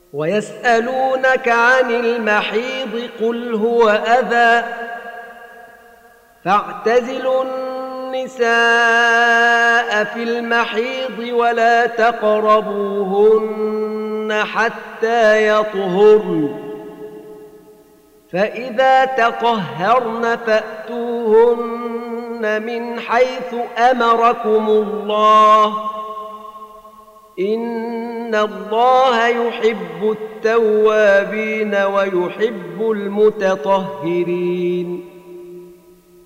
ويسألونك عن المحيض قل هو أذى فاعتزلوا النساء في المحيض ولا تقربوهن حتى يطهرن فإذا تطهرن فأتوهن من حيث أمركم الله إن الله يحب التوابين ويحب المتطهرين